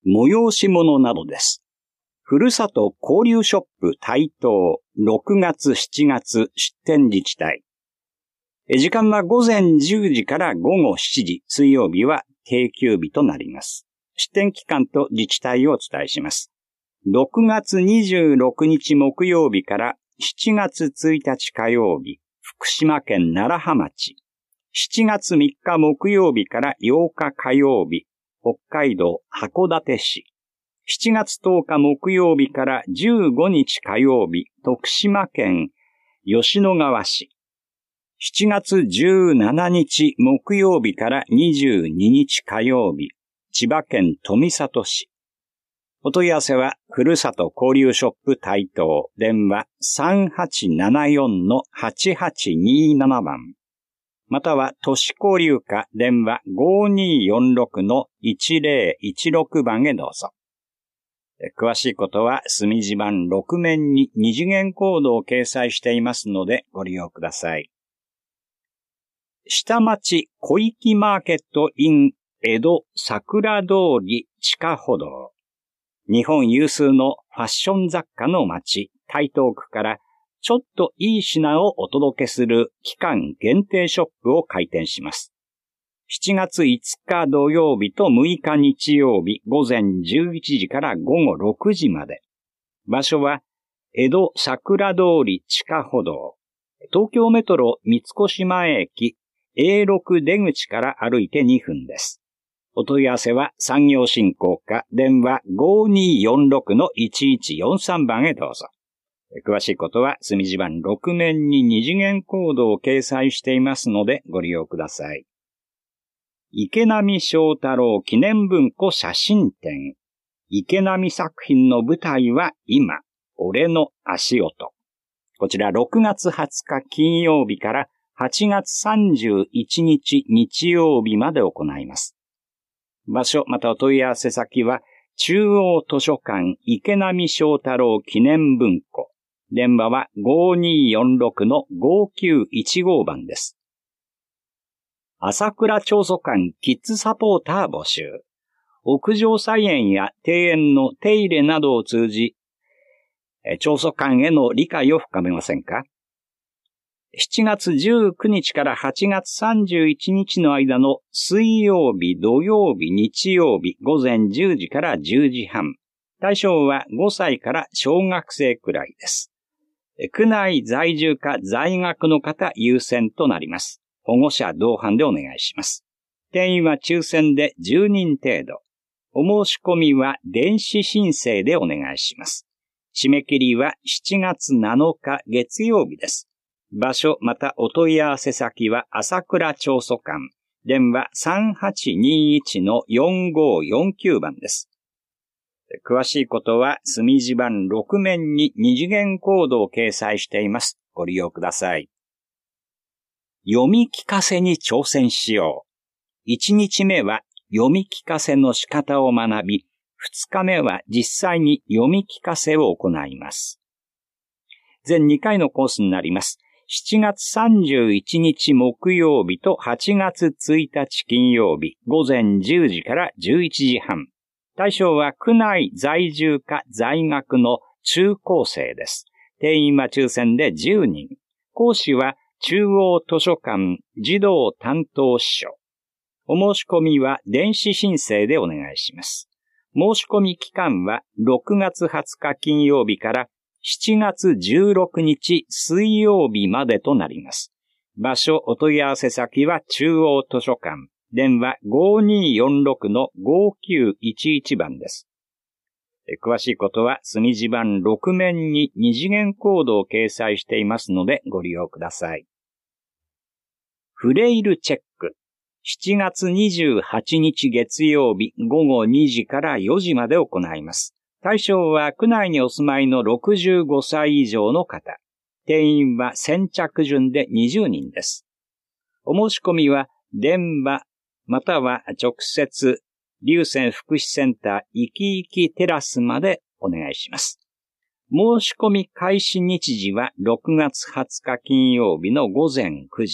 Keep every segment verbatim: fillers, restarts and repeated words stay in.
催し物などです。ふるさと交流ショップ台東ろくがつしちがつ出店自治体。時間は午前じゅうじから午後しちじ、水曜日は定休日となります。出店期間と自治体をお伝えします。ろくがつにじゅうろくにち木曜日からしちがつついたち火曜日、福島県楢葉町。しちがつみっか木曜日からようか火曜日、北海道函館市。しちがつとおか木曜日からじゅうごにち火曜日、徳島県吉野川市。しちがつじゅうしちにち木曜日からにじゅうににち火曜日、千葉県富里市。お問い合わせは、ふるさと交流ショップ台東、電話 さんはちななよんのはちはちにーなな 番。または、都市交流課電話 ごにーよんろくのいちぜろいちろく 番へどうぞ。詳しいことは、墨字版ろく面に二次元コードを掲載していますので、ご利用ください。下町小粋マーケット in 江戸桜通り地下歩道。日本有数のファッション雑貨の街、台東区からちょっといい品をお届けする期間限定ショップを開店します。しちがついつか土曜日とむいか日曜日午前じゅういちじから午後ろくじまで。場所は江戸桜通り地下歩道。東京メトロ三越前駅 エーろく 出口から歩いてにふんです。お問い合わせは産業振興課電話 ごにーよんろくのいちいちよんさん 番へどうぞ。詳しいことは墨字版ろく面に二次元コードを掲載していますのでご利用ください。池波正太郎記念文庫写真展。池波作品の舞台は今、俺の足音。こちらろくがつはつか金曜日からはちがつさんじゅういちにち日曜日まで行います。場所またお問い合わせ先は中央図書館池波正太郎記念文庫。電話は ごにーよんろくのごきゅういちご 番です。朝倉長祖館キッズサポーター募集。屋上菜園や庭園の手入れなどを通じ、長祖館への理解を深めませんか？しちがつじゅうくにちからはちがつさんじゅういちにちの間の水曜日、土曜日、日曜日、午前じゅうじからじゅうじはん。対象はごさいから小学生くらいです。区内在住か在学の方優先となります。保護者同伴でお願いします。定員は抽選でじゅうにん程度。お申し込みは電子申請でお願いします。締め切りはしちがつなのか月曜日です。場所またお問い合わせ先は朝倉長祖館。電話 さんはちにいちのよんごよんきゅう 番です。詳しいことは墨字版ろく面に二次元コードを掲載しています。ご利用ください。読み聞かせに挑戦しよう。いちにちめは読み聞かせの仕方を学び、ふつかめは実際に読み聞かせを行います。全にかいのコースになります。しちがつさんじゅういちにち木曜日とはちがつついたち金曜日、午前じゅうじからじゅういちじはん。対象は区内在住か在学の中高生です。定員は抽選でじゅうにん。講師は中央図書館児童担当司書。お申し込みは電子申請でお願いします。申し込み期間はろくがつはつか金曜日からしちがつじゅうろくにち水曜日までとなります。場所お問い合わせ先は中央図書館。電話 ごにーよんろくのごきゅういちいち 番です。詳しいことは墨字版ろく面に二次元コードを掲載していますのでご利用ください。フレイルチェック。しちがつにじゅうはちにち月曜日ごごにじからよじまで行います。対象は区内にお住まいのろくじゅうごさい以上の方。定員は先着順でにじゅうにんです。お申し込みは電話または直接龍泉福祉センターいきいきテラスまでお願いします。申し込み開始日時はろくがつはつか金曜日の午前くじ。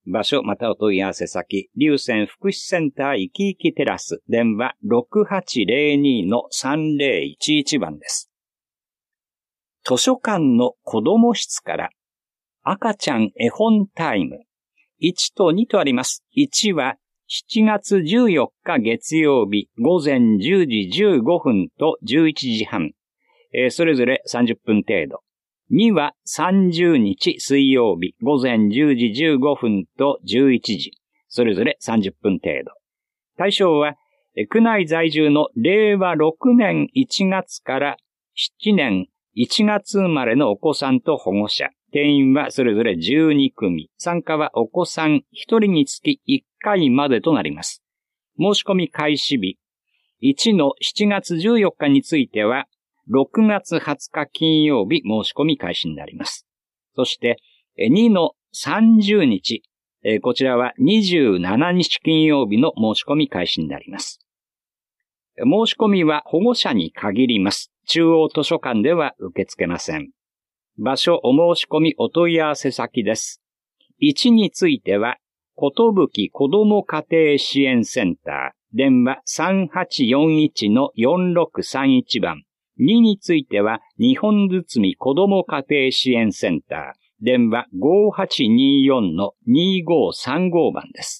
場所またお問い合わせ先、龍泉福祉センターいきいきテラス、電話 ろくはちゼロに さんゼロいちいち 番です。図書館の子供室から赤ちゃん絵本タイムいちとにとあります。いちはしちがつじゅうよっか月曜日午前じゅうじじゅうごふんとじゅういちじはん、えー、それぞれさんじゅっぷん程度。にはさんじゅうにち水曜日午前じゅうじじゅうごふんとじゅういちじ、それぞれさんじゅっぷん程度。対象は区内在住のれいわろくねんいちがつからしちねんいちがつ生まれのお子さんと保護者。定員はそれぞれじゅうにくみ。参加はお子さんひとりにつきいっかいまでとなります。申し込み開始日。いちのしちがつじゅうよっかについては、ろくがつはつか金曜日申し込み開始になります。そして、にのさんじゅうにち。こちらはにじゅうしちにち金曜日の申し込み開始になります。申し込みは保護者に限ります。中央図書館では受け付けません。場所お申し込みお問い合わせ先です。いちについては、ことぶき子ども家庭支援センター、電話 さんはちよんいちのよんろくさんいち 番。にについては、日本包子ども家庭支援センター、電話ごはちによんのにごさんご 番です。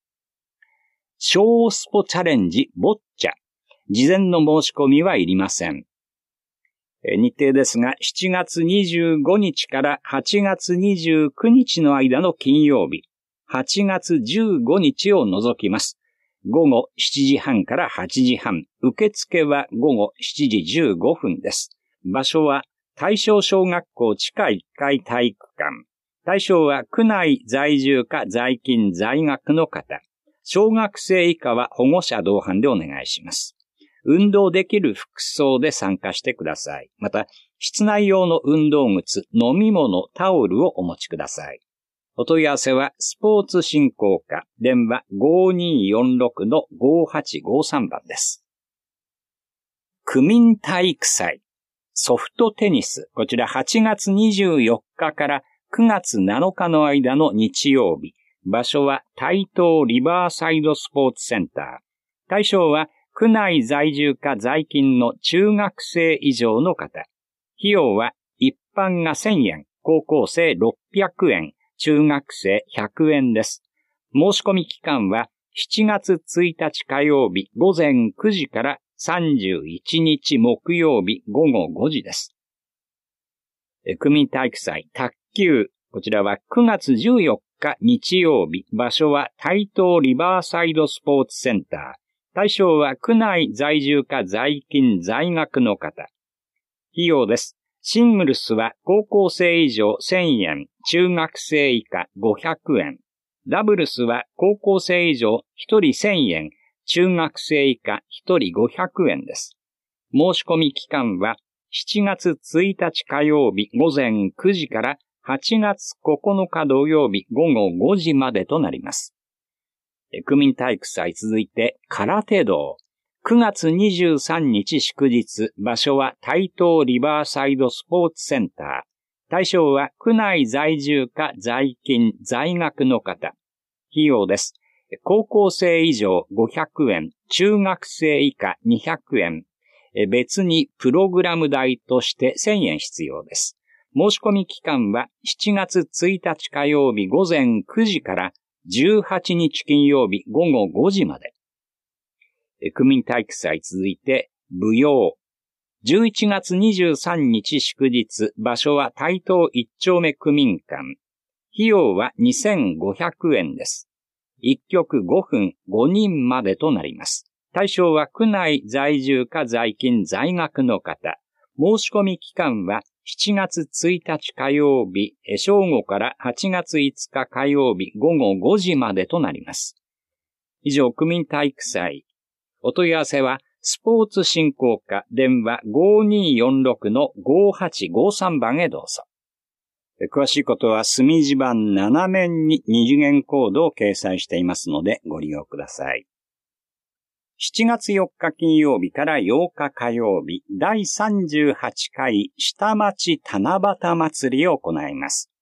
小スポチャレンジボッチャ。事前の申し込みはいりません。日程ですが、しちがつにじゅうごにちからはちがつにじゅうくにちの間の金曜日、はちがつじゅうごにちを除きます。ごごしちじはんからはちじはん、受付はごごしちじじゅうごふんです。場所は大正小学校地下いっかい体育館。対象は区内在住か在勤在学の方。小学生以下は保護者同伴でお願いします。運動できる服装で参加してください。また、室内用の運動靴、飲み物、タオルをお持ちください。お問い合わせは、スポーツ振興課、電話ごによんろくのごはちごさん 番です。区民体育祭、ソフトテニス、こちらはちがつにじゅうよっかからくがつなのかの間の日曜日。場所は台東リバーサイドスポーツセンター。対象は、区内在住か在勤の中学生以上の方。費用は一般がせんえん、高校生ろっぴゃくえん、中学生ひゃくえんです。申し込み期間はしちがつついたち火曜日午前くじからさんじゅういちにち木曜日ごごごじです。区民体育祭卓球、こちらはくがつじゅうよっか日曜日、場所は台東リバーサイドスポーツセンター。対象は区内在住か在勤在学の方。費用です。シングルスは高校生以上せんえん、中学生以下ごひゃくえん。ダブルスは高校生以上ひとりせんえん、中学生以下ひとりごひゃくえんです。申し込み期間はしちがつついたち火曜日午前くじからはちがつここのか土曜日ごごごじまでとなります。区民体育祭続いて空手道。くがつにじゅうさんにち祝日、場所は台東リバーサイドスポーツセンター。対象は区内在住か在勤在学の方。費用です。高校生以上ごひゃくえん、中学生以下にひゃくえん。別にプログラム代としてせんえん必要です。申し込み期間はしちがつついたち火曜日午前くじからじゅうはちにち金曜日ごごごじまで。区民体育祭続いて舞踊。じゅういちがつにじゅうさんにち祝日、場所は台東一丁目区民館。費用はにせんごひゃくえんです。いっきょくごふんごにんまでとなります。対象は区内在住か在勤在学の方。申し込み期間はしちがつついたち火曜日、正午からはちがついつか火曜日ごごごじまでとなります。以上、区民体育祭。お問い合わせは、スポーツ振興課電話ごによんろくのごはちごさん 番へどうぞ。詳しいことは隅地版ななめんに二次元コードを掲載していますのでご利用ください。しちがつよっか金曜日からようか火曜日、だいさんじゅうはちかい下町七夕祭りを行います。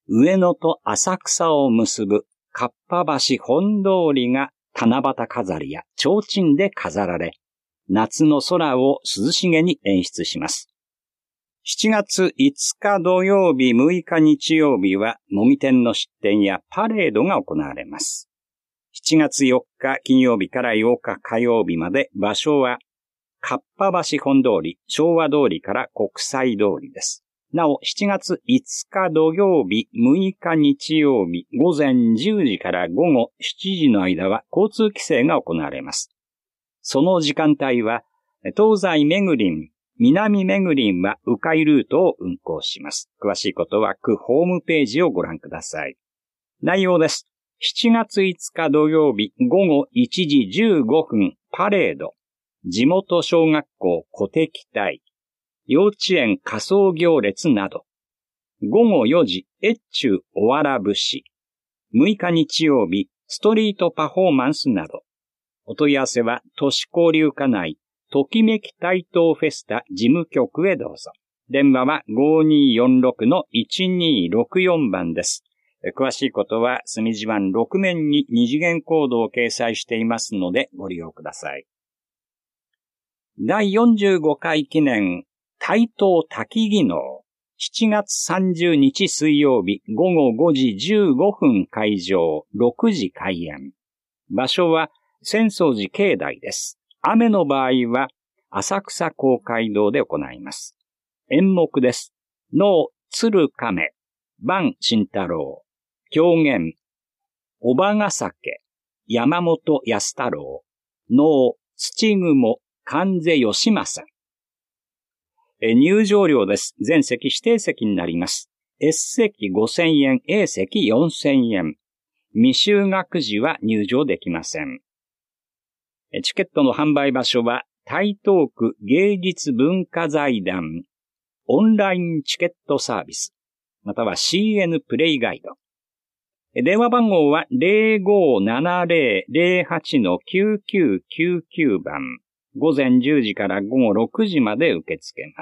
上野と浅草を結ぶかっぱ橋本通りが七夕飾りや提灯で飾られ、夏の空を涼しげに演出します。しちがついつか土曜日、むいか日曜日は模擬店の出店やパレードが行われます。しちがつよっか金曜日からようか火曜日まで、場所はかっぱ橋本通り、昭和通りから国際通りです。なお、しちがついつか土曜日、むいか日曜日、午前じゅうじから午後しちじの間は交通規制が行われます。その時間帯は、東西めぐりん、南めぐりんは迂回ルートを運行します。詳しいことは区ホームページをご覧ください。内容です。しちがついつか土曜日、午後いちじじゅうごふん、パレード、地元小学校鼓笛隊、幼稚園仮装行列など、ごごよじ、越中おわら節、むいか日曜日、ストリートパフォーマンスなど、お問い合わせは都市交流課内、ときめき台東フェスタ事務局へどうぞ。電話は ごにーよんろくのいちにーろくよん 番です。詳しいことは隅地版ろく面に二次元コードを掲載していますのでご利用ください。だいよんじゅうごかい記念台東滝技能、しちがつさんじゅうにち水曜日ごごごじじゅうごふん会場、ろくじ開演。場所は浅草寺境内です。雨の場合は浅草公会堂で行います。演目です。能鶴亀、伴慎太郎、狂言、おばが酒、山本安太郎、能土雲、関瀬義正。入場料です。全席指定席になります。S 席ごせんえん、A 席よんせんえん。未就学時は入場できません。チケットの販売場所は台東区芸術文化財団オンラインチケットサービス、または シーエヌ プレイガイド。電話番号は ゼロごーななゼロゼロはちのきゅうきゅうきゅうきゅう 番。午前じゅうじから午後ろくじまで受け付けます。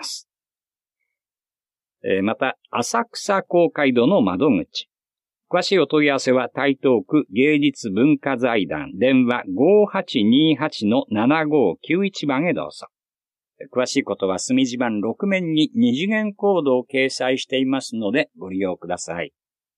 また、浅草公会堂の窓口。詳しいお問い合わせは台東区芸術文化財団電話 ごーはちにーはちのななごーきゅういち 番へどうぞ。詳しいことは隅地版ろく面に二次元コードを掲載していますのでご利用ください。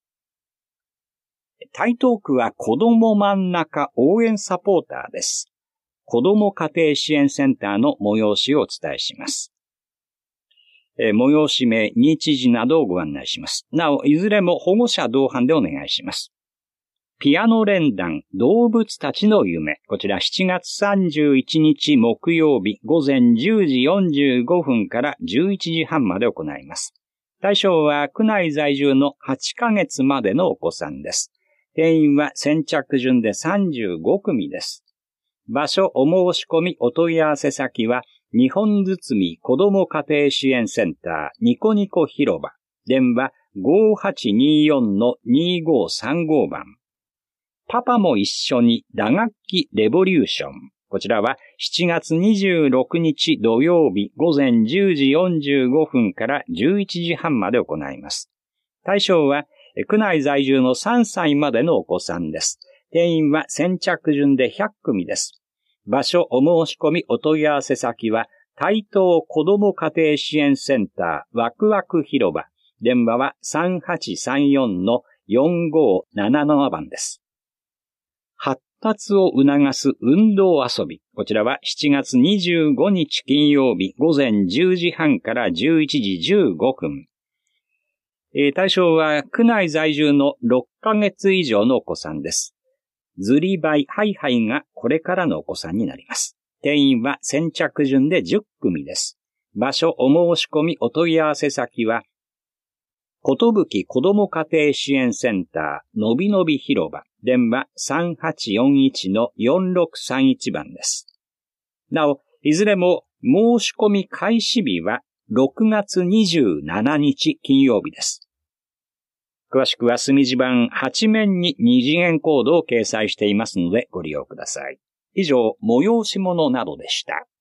台東区は子ども真ん中応援サポーターです。子ども家庭支援センターの催しをお伝えします。えー、催し名、日時などをご案内します。なお、いずれも保護者同伴でお願いします。ピアノ連弾、動物たちの夢。こちらしちがつさんじゅういちにち木曜日午前じゅうじよんじゅうごふんからじゅういちじはんまで行います。対象は区内在住のはちかげつまでのお子さんです。定員は先着順でさんじゅうごくみです。場所、お申し込み、お問い合わせ先は、日本包子ども家庭支援センター、ニコニコ広場。電話 ごーはちにーよんのにーごーさんご 番。パパも一緒に打楽器レボリューション。こちらはしちがつにじゅうろくにち土曜日午前じゅうじよんじゅうごふんからじゅういちじはんまで行います。対象は、区内在住のさんさいまでのお子さんです。定員は先着順でひゃくくみです。場所、お申し込み、お問い合わせ先は、台東子ども家庭支援センター、ワクワク広場。電話はさんはちさんよんのよんごーなななな 番です。発達を促す運動遊び。こちらはしちがつにじゅうごにち金曜日午前じゅうじはんからじゅういちじじゅうごふん。えー、対象は区内在住のろっかげつ以上のお子さんです。ずりばい、ハイハイがこれからのお子さんになります。定員は先着順でじゅっくみです。場所、お申し込み、お問い合わせ先は、ことぶき子ども家庭支援センター、のびのび広場。電話さんはちよんいちのよんろくさんいち 番です。なお、いずれも申し込み開始日はろくがつにじゅうしちにち金曜日です。詳しくは隅地版はち面に二次元コードを掲載していますのでご利用ください。以上、催し物などでした。